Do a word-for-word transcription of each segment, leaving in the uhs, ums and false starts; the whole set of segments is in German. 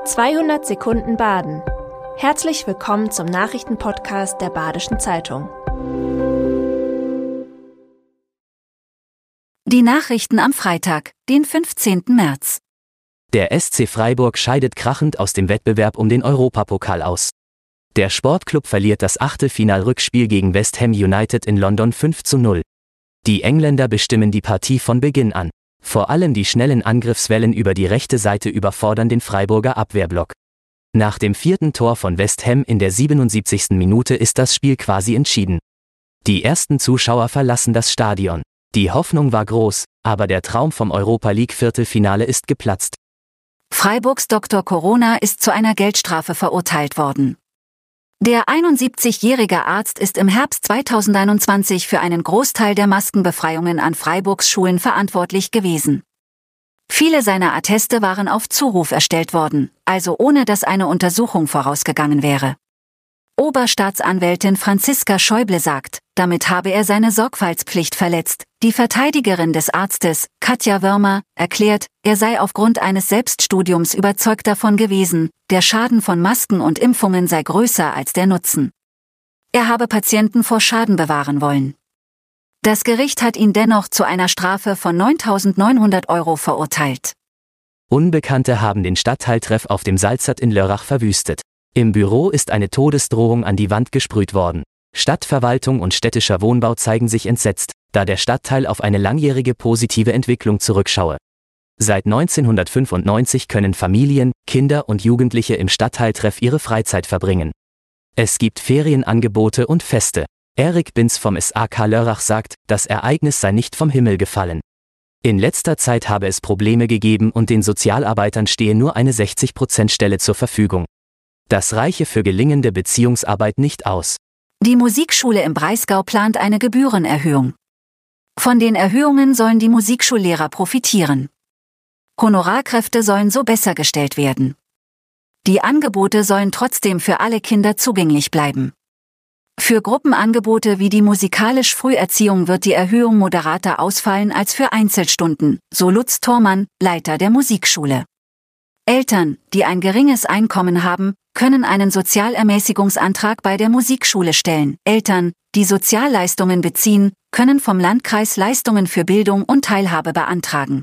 zweihundert Sekunden Baden. Herzlich willkommen zum Nachrichtenpodcast der Badischen Zeitung. Die Nachrichten am Freitag, den fünfzehnten März. Der S C Freiburg scheidet krachend aus dem Wettbewerb um den Europapokal aus. Der Sportclub verliert das Achtelfinal-Rückspiel gegen West Ham United in London fünf zu null. Die Engländer bestimmen die Partie von Beginn an. Vor allem die schnellen Angriffswellen über die rechte Seite überfordern den Freiburger Abwehrblock. Nach dem vierten Tor von West Ham in der siebenundsiebzigsten Minute ist das Spiel quasi entschieden. Die ersten Zuschauer verlassen das Stadion. Die Hoffnung war groß, aber der Traum vom Europa-League-Viertelfinale ist geplatzt. Freiburgs Doktor Corona ist zu einer Geldstrafe verurteilt worden. Der einundsiebzigjährige Arzt ist im Herbst zweitausendeinundzwanzig für einen Großteil der Maskenbefreiungen an Freiburgs Schulen verantwortlich gewesen. Viele seiner Atteste waren auf Zuruf erstellt worden, also ohne dass eine Untersuchung vorausgegangen wäre. Oberstaatsanwältin Franziska Schäuble sagt, damit habe er seine Sorgfaltspflicht verletzt. Die Verteidigerin des Arztes, Katja Wörmer, erklärt, er sei aufgrund eines Selbststudiums überzeugt davon gewesen, der Schaden von Masken und Impfungen sei größer als der Nutzen. Er habe Patienten vor Schaden bewahren wollen. Das Gericht hat ihn dennoch zu einer Strafe von neuntausendneunhundert Euro verurteilt. Unbekannte haben den Stadtteiltreff auf dem Salzert in Lörrach verwüstet. Im Büro ist eine Todesdrohung an die Wand gesprüht worden. Stadtverwaltung und städtischer Wohnbau zeigen sich entsetzt, da der Stadtteil auf eine langjährige positive Entwicklung zurückschaue. Seit neunzehnhundertfünfundneunzig können Familien, Kinder und Jugendliche im Stadtteiltreff ihre Freizeit verbringen. Es gibt Ferienangebote und Feste. Erik Binz vom S A K Lörrach sagt, das Ereignis sei nicht vom Himmel gefallen. In letzter Zeit habe es Probleme gegeben und den Sozialarbeitern stehe nur eine sechzig Prozent Stelle zur Verfügung. Das reiche für gelingende Beziehungsarbeit nicht aus. Die Musikschule im Breisgau plant eine Gebührenerhöhung. Von den Erhöhungen sollen die Musikschullehrer profitieren. Honorarkräfte sollen so besser gestellt werden. Die Angebote sollen trotzdem für alle Kinder zugänglich bleiben. Für Gruppenangebote wie die musikalisch Früherziehung wird die Erhöhung moderater ausfallen als für Einzelstunden, so Lutz Thormann, Leiter der Musikschule. Eltern, die ein geringes Einkommen haben, können einen Sozialermäßigungsantrag bei der Musikschule stellen. Eltern, die Sozialleistungen beziehen, können vom Landkreis Leistungen für Bildung und Teilhabe beantragen.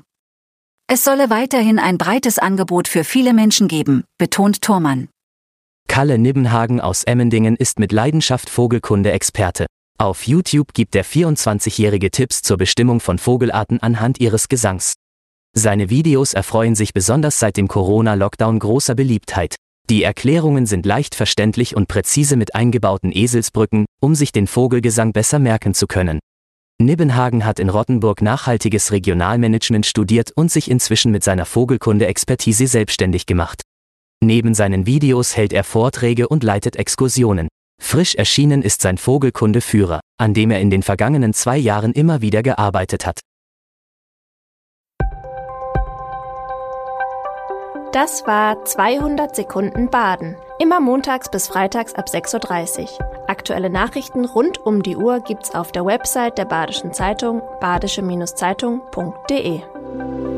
Es solle weiterhin ein breites Angebot für viele Menschen geben, betont Thormann. Kalle Nibbenhagen aus Emmendingen ist mit Leidenschaft Vogelkunde-Experte. Auf YouTube gibt der vierundzwanzigjährige Tipps zur Bestimmung von Vogelarten anhand ihres Gesangs. Seine Videos erfreuen sich besonders seit dem Corona-Lockdown großer Beliebtheit. Die Erklärungen sind leicht verständlich und präzise mit eingebauten Eselsbrücken, um sich den Vogelgesang besser merken zu können. Nibbenhagen hat in Rottenburg nachhaltiges Regionalmanagement studiert und sich inzwischen mit seiner Vogelkunde-Expertise selbstständig gemacht. Neben seinen Videos hält er Vorträge und leitet Exkursionen. Frisch erschienen ist sein Vogelkunde-Führer, an dem er in den vergangenen zwei Jahren immer wieder gearbeitet hat. Das war zweihundert Sekunden Baden. Immer montags bis freitags ab sechs Uhr dreißig. Aktuelle Nachrichten rund um die Uhr gibt's auf der Website der Badischen Zeitung badische Zeitung punkt de.